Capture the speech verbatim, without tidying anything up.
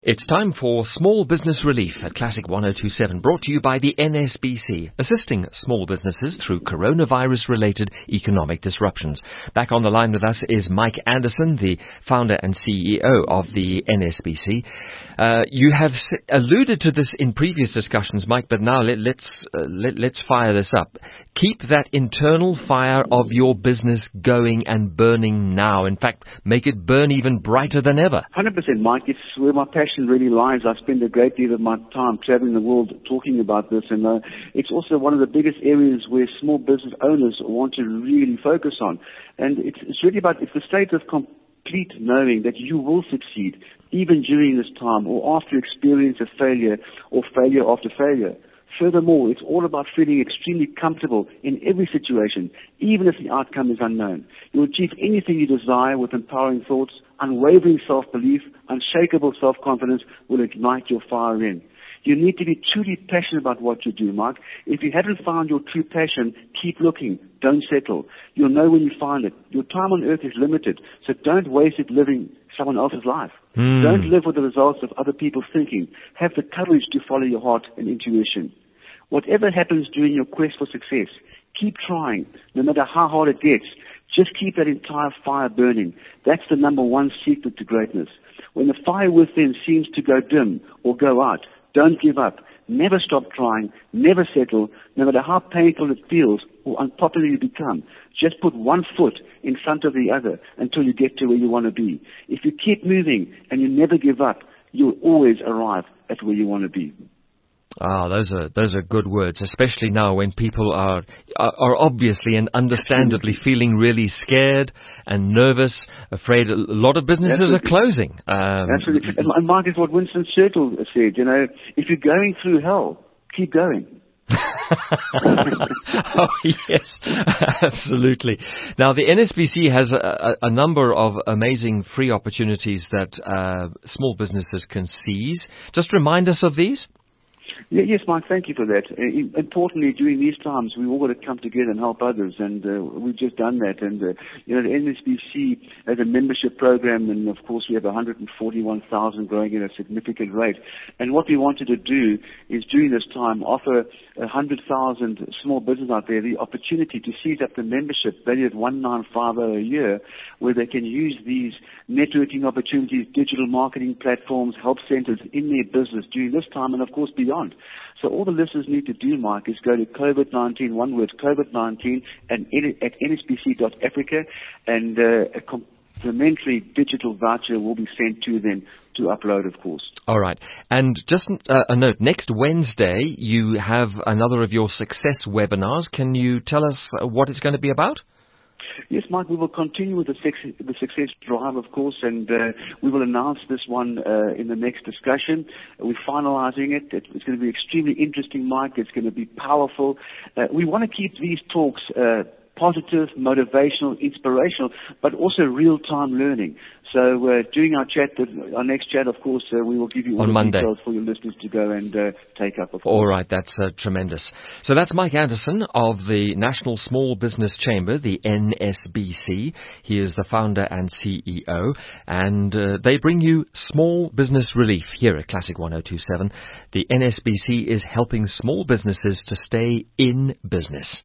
It's time for Small Business Relief at Classic one oh two seven, brought to you by the N S B C, assisting small businesses through coronavirus-related economic disruptions. Back on the line with us is Mike Anderson, the founder and C E O of the N S B C. Uh, you have s- alluded to this in previous discussions, Mike, but now let, let's uh, let, let's fire this up. Keep that internal fire of your business going and burning now. In fact, make it burn even brighter than ever. one hundred percent, Mike. It's where my passion really lies. I spend a great deal of my time traveling the world talking about this, and uh, it's also one of the biggest areas where small business owners want to really focus on. And it's, it's really about, it's the state of complete knowing that you will succeed even during this time or after experience of failure or failure after failure. Furthermore, it's all about feeling extremely comfortable in every situation, even if the outcome is unknown. You'll achieve anything you desire with empowering thoughts. Unwavering self-belief, unshakable self-confidence will ignite your fire in. You need to be truly passionate about what you do, Mike. If you haven't found your true passion, keep looking. Don't settle. You'll know when you find it. Your time on earth is limited, so don't waste it living someone else's life. Mm. Don't live with the results of other people's thinking. Have the courage to follow your heart and intuition. Whatever happens during your quest for success, keep trying, no matter how hard it gets. Just keep that entire fire burning. That's the number one secret to greatness. When the fire within seems to go dim or go out, don't give up. Never stop trying. Never settle, no matter how painful it feels or unpopular you become. Just put one foot in front of the other until you get to where you want to be. If you keep moving and you never give up, you'll always arrive at where you want to be. Ah, those are those are good words, especially now when people are are, are obviously and understandably feeling really scared and nervous, afraid. A lot of businesses Absolutely. are closing. Um, Absolutely. And, and Mark, is what Winston Churchill said, you know, if you're going through hell, keep going. Oh, yes, absolutely. Now, the N S B C has a, a number of amazing free opportunities that uh, small businesses can seize. Just remind us of these. Yeah, yes, Mike, thank you for that. Uh, importantly, during these times, we've all got to come together and help others, and uh, we've just done that. And, uh, you know, the N S B C has a membership program, and, of course, we have one hundred forty-one thousand growing at a significant rate. And what we wanted to do is, during this time, offer one hundred thousand small businesses out there the opportunity to seize up the membership valued at one thousand nine hundred fifty a year, where they can use these networking opportunities, digital marketing platforms, help centers in their business during this time and, of course, beyond. So all the listeners need to do, Mike, is go to COVID nineteen, one word, COVID nineteen, and at N S B C dot Africa, and uh, a complimentary digital voucher will be sent to them to upload, of course. All right. And just uh, a note, next Wednesday you have another of your success webinars. Can you tell us what it's going to be about? Yes, Mike, we will continue with the, sex, the success drive, of course, and uh, we will announce this one uh, in the next discussion. We're finalizing it. It's going to be extremely interesting, Mike. It's going to be powerful. Uh, we want to keep these talks uh, positive, motivational, inspirational, but also real-time learning. So uh, during our chat, our next chat, of course, uh, we will give you all on the Monday. details for your listeners to go and uh, take up, of course. All right, that's uh, tremendous. So that's Mike Anderson of the National Small Business Chamber, the N S B C. He is the founder and C E O, and uh, they bring you small business relief here at Classic one oh two seven. The N S B C is helping small businesses to stay in business.